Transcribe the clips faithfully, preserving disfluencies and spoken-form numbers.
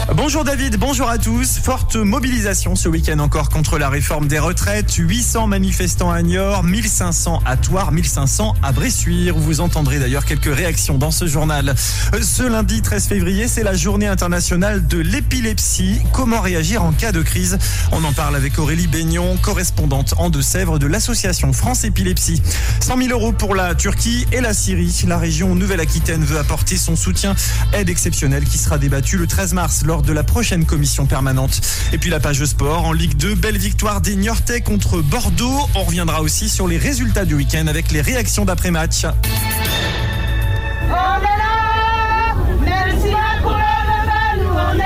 Bonjour David, bonjour à tous. Forte mobilisation ce week-end encore contre la réforme des retraites. huit cents manifestants à Niort, mille cinq cents à Thouars, mille cinq cents à Bressuire. Vous entendrez d'ailleurs quelques réactions dans ce journal. Ce lundi treize février, c'est la journée internationale de l'épilepsie. Comment réagir en cas de crise? On en parle avec Aurélie Baignon, correspondante en Deux-Sèvres de l'association France Épilepsie. cent mille euros pour la Turquie et la Syrie. La région Nouvelle-Aquitaine veut apporter son soutien. Aide exceptionnelle qui sera débattue le treize mars lors de la prochaine commission permanente. Et puis la page sport en Ligue deux, belle victoire des Niortais contre Bordeaux. On reviendra aussi sur les résultats du week-end avec les réactions d'après-match. On est là, même si la couleur ne va, nous on est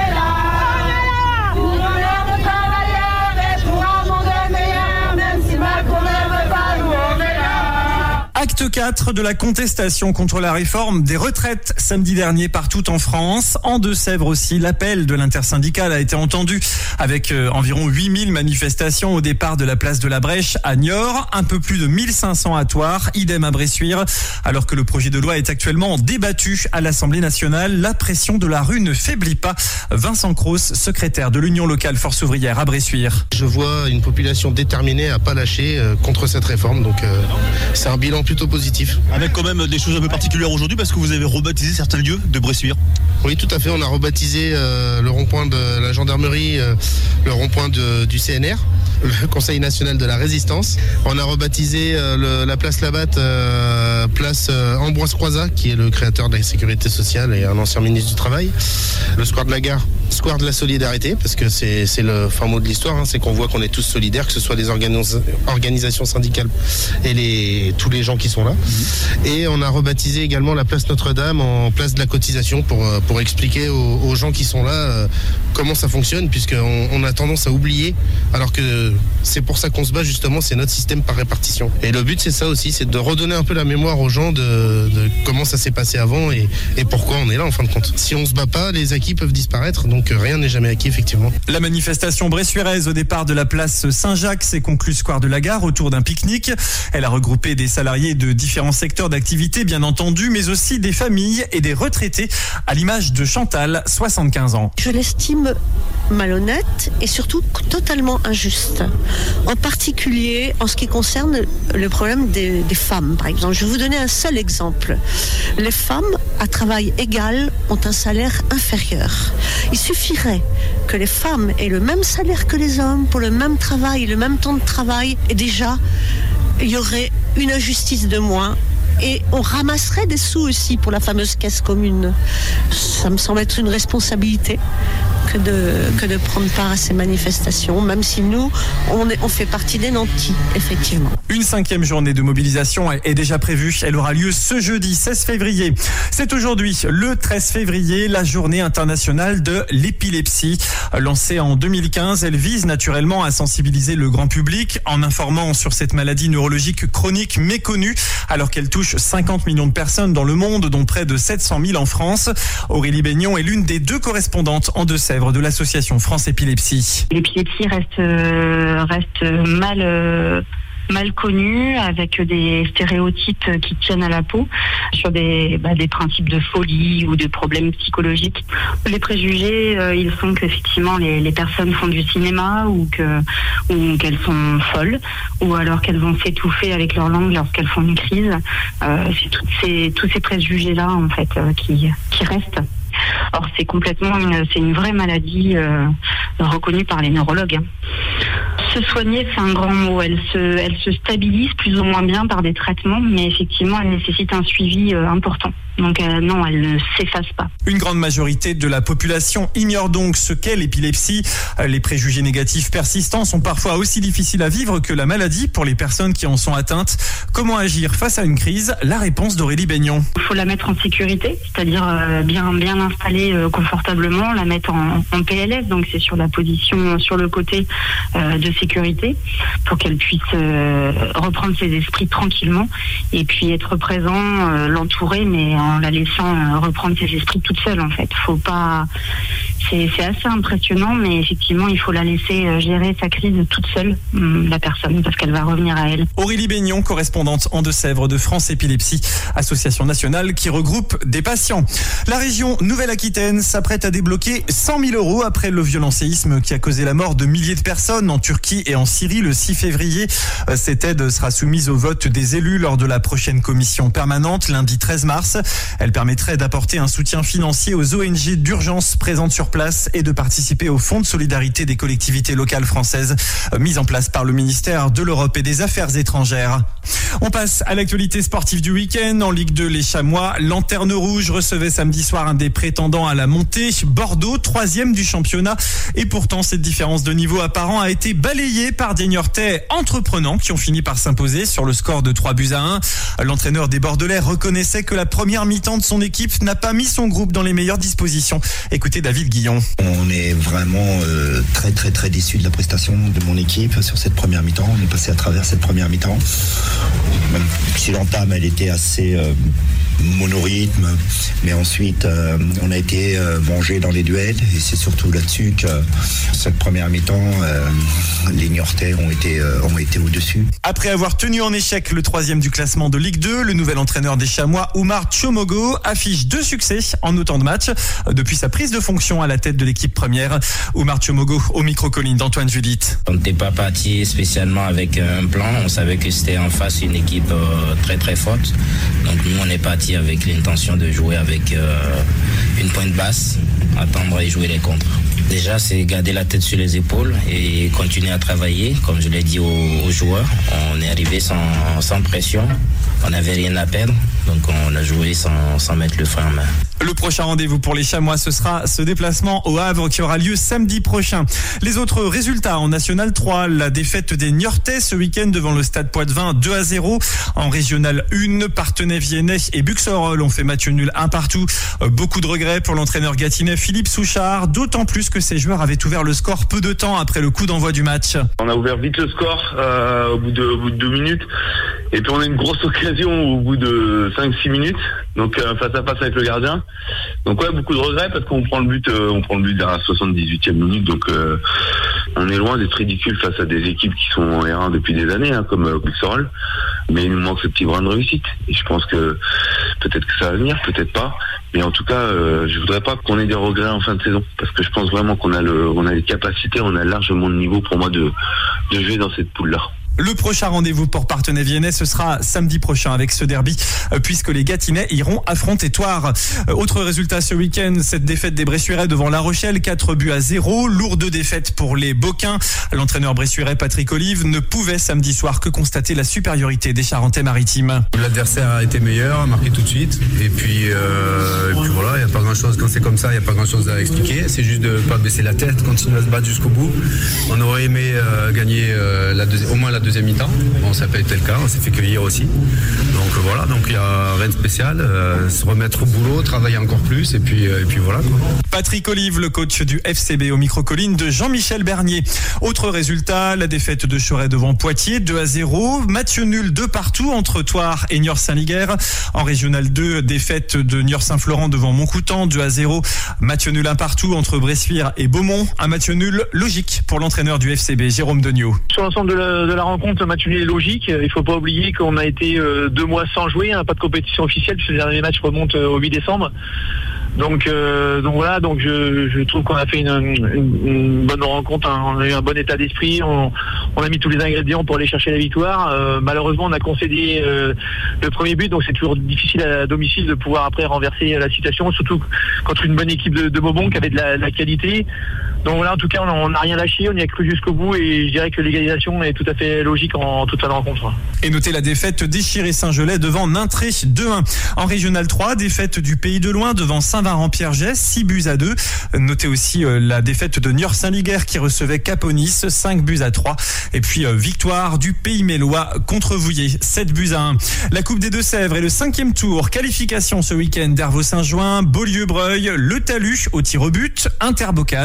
là. Pour l'honneur de travailleurs et pour un monde meilleur, même si ma couleur ne va pas, nous on est là. Acte quatre de la contestation contre la réforme des retraites samedi dernier partout en France. En Deux-Sèvres aussi, l'appel de l'intersyndicale a été entendu avec euh, environ huit mille manifestations au départ de la place de la Brèche à Niort, un peu plus de mille cinq cents à Thouars, idem à Bressuire. Alors que le projet de loi est actuellement débattu à l'Assemblée nationale, la pression de la rue ne faiblit pas. Vincent Cros, secrétaire de l'Union locale Force ouvrière à Bressuire. Je vois une population déterminée à pas lâcher euh, contre cette réforme, donc euh, c'est un bilan plutôt positif. Avec quand même des choses un peu particulières aujourd'hui parce que vous avez rebaptisé certains lieux de Bressuire. Oui, tout à fait. On a rebaptisé euh, le rond-point de la gendarmerie, euh, le rond-point de, du C N R, le Conseil national de la résistance. On a rebaptisé euh, le, la place Labatte, euh, place euh, Ambroise Croizat, qui est le créateur de la sécurité sociale et un ancien ministre du Travail. Le square de la Gare, square de la solidarité, parce que c'est, c'est le fin mot de l'histoire, hein, c'est qu'on voit qu'on est tous solidaires, que ce soit les organis- organisations syndicales et les, tous les gens qui sont là. Mmh. Et on a rebaptisé également la place Notre-Dame en place de la cotisation pour, pour expliquer aux, aux gens qui sont là euh, comment ça fonctionne, puisqu'on on a tendance à oublier, alors que c'est pour ça qu'on se bat justement, c'est notre système par répartition. Et le but c'est ça aussi, c'est de redonner un peu la mémoire aux gens de, de comment ça s'est passé avant et, et pourquoi on est là en fin de compte. Si on se bat pas, les acquis peuvent disparaître, donc rien n'est jamais acquis effectivement. La manifestation bressuiraise au départ de la place Saint-Jacques s'est conclue square de la Gare autour d'un pique-nique. Elle a regroupé des salariés de différents secteurs d'activité bien entendu, mais aussi des familles et des retraités, à l'image de Chantal, soixante-quinze ans. Je l'estime malhonnête et surtout totalement injuste. En particulier en ce qui concerne le problème des, des femmes, par exemple. Je vais vous donner un seul exemple. Les femmes à travail égal ont un salaire inférieur. Il suffirait que les femmes aient le même salaire que les hommes pour le même travail, le même temps de travail, et déjà, il y aurait une injustice de moins. Et on ramasserait des sous aussi pour la fameuse caisse commune. Ça me semble être une responsabilité que de, que de prendre part à ces manifestations, même si nous, on, est, on fait partie des nantis, effectivement. Une cinquième journée de mobilisation est déjà prévue. Elle aura lieu ce jeudi seize février. C'est aujourd'hui, le treize février, la journée internationale de l'épilepsie. Lancée en deux mille quinze, elle vise naturellement à sensibiliser le grand public en informant sur cette maladie neurologique chronique méconnue, alors qu'elle touche cinquante millions de personnes dans le monde, dont près de sept cent mille en France. Aurélie Baignon est l'une des deux correspondantes en Deux-Sèvres de l'association France Épilepsie. L'épilepsie reste, euh, reste mal, euh, mal connue, avec des stéréotypes qui tiennent à la peau sur des, bah, des principes de folie ou de problèmes psychologiques. Les préjugés, euh, ils sont qu'effectivement les, les personnes font du cinéma ou, que, ou qu'elles sont folles, ou alors qu'elles vont s'étouffer avec leur langue lorsqu'elles font une crise. Euh, c'est toutes ces, tous ces préjugés-là en fait euh, qui, qui restent. Or, c'est complètement une, c'est une vraie maladie euh, reconnue par les neurologues. Se soigner, c'est un grand mot. Elle se, elle se stabilise plus ou moins bien par des traitements, mais effectivement, elle nécessite un suivi euh, important. Donc euh, non, elle ne s'efface pas. Une grande majorité de la population ignore donc ce qu'est l'épilepsie. Les préjugés négatifs persistants sont parfois aussi difficiles à vivre que la maladie pour les personnes qui en sont atteintes. Comment agir face à une crise? La réponse d'Aurélie Baignon. Il faut la mettre en sécurité, c'est-à-dire euh, bien, bien installée euh, confortablement, la mettre en, en P L S, donc c'est sur la position, sur le côté euh, de sécurité, pour qu'elle puisse euh, reprendre ses esprits tranquillement et puis être présent, euh, l'entourer, mais en la laissant euh, reprendre ses esprits toute seule en fait. Faut pas, c'est, c'est assez impressionnant, mais effectivement, il faut la laisser gérer sa crise toute seule, la personne, parce qu'elle va revenir à elle. Aurélie Baignon, correspondante en Deux-Sèvres de France Épilepsie, association nationale qui regroupe des patients. La région Nouvelle-Aquitaine s'apprête à débloquer cent mille euros après le violent séisme qui a causé la mort de milliers de personnes en Turquie et en Syrie le six février. Cette aide sera soumise au vote des élus lors de la prochaine commission permanente lundi treize mars. Elle permettrait d'apporter un soutien financier aux O N G d'urgence présentes sur place et de participer au fonds de solidarité des collectivités locales françaises mis en place par le ministère de l'Europe et des Affaires étrangères. On passe à l'actualité sportive du week-end. En Ligue deux, les Chamois, Lanterne Rouge, recevaient samedi soir un des prétendants à la montée. Bordeaux, troisième du championnat. Et pourtant, cette différence de niveau apparent a été balayée par des Niortais entreprenants qui ont fini par s'imposer sur le score de trois buts à un. L'entraîneur des Bordelais reconnaissait que la première mi-temps de son équipe n'a pas mis son groupe dans les meilleures dispositions. Écoutez David Guillon. On est vraiment euh, très très très déçus de la prestation de mon équipe sur cette première mi-temps. On est passé à travers cette première mi-temps. Même si l'entame elle était assez euh, monorhythme, mais ensuite euh, on a été euh, mangé dans les duels et c'est surtout là-dessus que cette première mi-temps euh, les Niortais ont été, euh, ont été au-dessus. Après avoir tenu en échec le troisième du classement de Ligue deux, le nouvel entraîneur des Chamois, Oumar Tchomogo, affiche deux succès en autant de matchs depuis sa prise de fonction à la tête de l'équipe première. Oumar Tchomogo au micro-colline d'Antoine Judith. On n'était pas parti spécialement avec un plan, on savait que c'était en face une équipe euh, très très forte. Donc nous on est parti avec l'intention de jouer avec euh, une pointe basse, attendre et jouer les contres. Déjà, c'est garder la tête sur les épaules et continuer à travailler. Comme je l'ai dit aux, aux joueurs, on est arrivé sans, sans pression, on n'avait rien à perdre, donc on a joué sans, sans mettre le frein en main. Le prochain rendez-vous pour les Chamois, ce sera ce déplacement au Havre qui aura lieu samedi prochain. Les autres résultats en National trois, la défaite des Niortais ce week-end devant le Stade Poitvin deux à zéro. En Régional un, Parthenay-Viennet et Buxerolles ont fait match nul un partout. Beaucoup de regrets pour l'entraîneur gâtinais Philippe Souchard, d'autant plus que ses joueurs avaient ouvert le score peu de temps après le coup d'envoi du match. On a ouvert vite le score euh, au, bout de, au bout de deux minutes et puis on a une grosse occasion au bout de cinq six minutes, donc euh, face à face avec le gardien. Donc ouais, beaucoup de regrets parce qu'on prend le but, euh, on prend le but à la soixante-dix-huitième minute, donc euh, on est loin d'être ridicule face à des équipes qui sont en R un depuis des années, hein, comme euh, Buxerolles, mais il nous manque ce petit brin de réussite. Et je pense que peut-être que ça va venir, peut-être pas, mais en tout cas, euh, je voudrais pas qu'on ait des regrets en fin de saison, parce que je pense vraiment qu'on a le, on a les capacités, on a largement le niveau pour moi de, de jouer dans cette poule-là. Le prochain rendez-vous pour Parthenay-Viennet, ce sera samedi prochain avec ce derby, puisque les Gâtinais iront affronter Thouars. Autre résultat ce week-end, cette défaite des Bressuirais devant La Rochelle, quatre buts à zéro. Lourde défaite pour les Boquins. L'entraîneur bressuirais Patrick Olive ne pouvait samedi soir que constater la supériorité des Charentais-Maritimes. L'adversaire a été meilleur, a marqué tout de suite. Et puis, euh, et puis voilà, il n'y a pas grand-chose, quand c'est comme ça, il n'y a pas grand-chose à expliquer. C'est juste de ne pas baisser la tête, continuer à se battre jusqu'au bout. On aurait aimé euh, gagner euh, la deuxi- au moins la deuxième mi-temps. Bon, ça n'a pas été le cas, on s'est fait cueillir aussi. Donc voilà, donc il n'y a rien de spécial. Euh, se remettre au boulot, travailler encore plus, et puis, euh, et puis voilà, quoi. Patrick Olive, le coach du F C B au micro-colline de Jean-Michel Bernier. Autre résultat, la défaite de Choret devant Poitiers, deux à zéro. Match nul de partout entre Thouars et Niort-Saint-Liguerre. En Régional deux, défaite de Niort-Saint-Florent devant Montcoutan, deux à zéro. Match nul un partout entre Bressuire et Beaumont. Un match nul logique pour l'entraîneur du F C B, Jérôme Degnaud. Sur l'ensemble de la, de la rencontre, le match nul est logique. Il ne faut pas oublier qu'on a été euh, deux mois sans jouer, hein, pas de compétition officielle, puisque le dernier match remonte euh, au huit décembre. Donc, euh, donc voilà, donc je, je trouve qu'on a fait une, une, une bonne rencontre, hein. On a eu un bon état d'esprit, on, on a mis tous les ingrédients pour aller chercher la victoire. Euh, malheureusement, on a concédé euh, le premier but, donc c'est toujours difficile à domicile de pouvoir après renverser la situation, surtout contre une bonne équipe de, de Beaumont qui avait de la, de la qualité. Donc voilà, en tout cas, on n'a rien lâché, on y a cru jusqu'au bout et je dirais que l'égalisation est tout à fait logique en, en toute fin de rencontre. Et notez la défaite d'Échiré Saint-Gelais devant Nintré, deux à un. En Régional trois, défaite du Pays de Loin devant Saint-Varan-Pierre-Gesse, six buts à deux. Notez aussi euh, la défaite de Niort-Saint-Liguerre qui recevait Caponis, cinq buts à trois. Et puis euh, victoire du Pays Mélois contre Vouillé, sept buts à un. La Coupe des Deux-Sèvres et le cinquième tour, qualification ce week-end d'Hervaux-Saint-Jouin, Beaulieu-Breuil, le Talus au tir au but, Interbocage.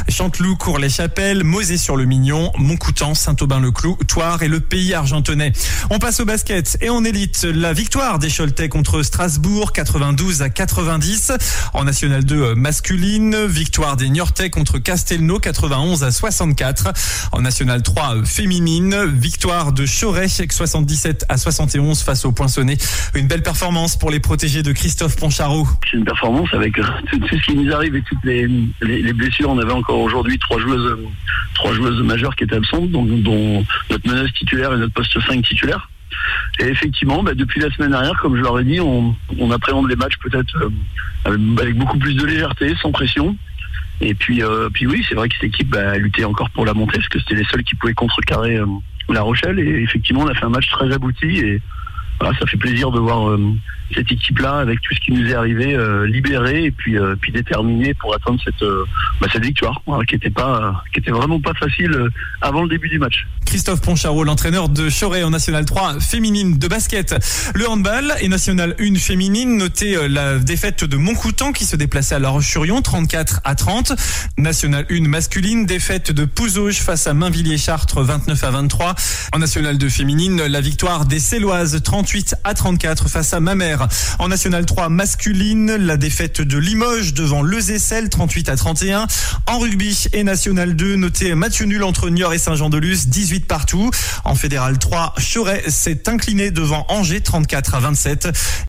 Chanteloup, Cours-les-Chapelles, Mosée-sur-le-Mignon, Montcoutan, Saint-Aubin-le-Clou, Thouars et le Pays argentonnais. On passe au basket et en élite, la victoire des Choletais contre Strasbourg, quatre-vingt-douze à quatre-vingt-dix. En National deux masculine, victoire des Niortais contre Castelnau, quatre-vingt-onze à soixante-quatre. En National trois féminine, victoire de Choret, soixante-dix-sept à soixante et onze face au Poinçonnet. Une belle performance pour les protégés de Christophe Ponchareau. C'est une performance avec tout, tout ce qui nous arrive et toutes les, les, les blessures. On avait encore aujourd'hui trois joueuses, trois joueuses majeures qui étaient absentes, dont, dont notre meneuse titulaire et notre poste cinq titulaire. Et effectivement, bah, depuis la semaine dernière, comme je leur ai dit, on, on appréhende les matchs peut-être euh, avec, avec beaucoup plus de légèreté, sans pression. Et puis, euh, puis oui, c'est vrai que cette équipe bah, a lutté encore pour la montée, parce que c'était les seuls qui pouvaient contrecarrer euh, La Rochelle. Et effectivement, on a fait un match très abouti. Et voilà, ça fait plaisir de voir euh, cette équipe-là, avec tout ce qui nous est arrivé, euh, libérée et puis, euh, puis déterminée pour atteindre cette, euh, bah, cette victoire, voilà, qui était pas, qui était vraiment pas facile euh, avant le début du match. Christophe Ponchareau, l'entraîneur de Choret en National trois féminine de basket. Le handball et National un féminine, notez la défaite de Montcoutan qui se déplaçait à La Roche-sur-Yon, trente-quatre à trente. National un masculine, défaite de Pouzauges face à Mainvilliers-Chartres, vingt-neuf à vingt-trois. En National deux féminine, la victoire des Céloises, trente-huit à trente-quatre face à Mamers. En National trois masculine, la défaite de Limoges devant Lezécel, trente-huit à trente et un. En rugby et National deux, notez match nul entre Niort et Saint-Jean-de-Luz, dix-huit partout. En Fédéral trois, Choret s'est incliné devant Angers, trente-quatre à vingt-sept.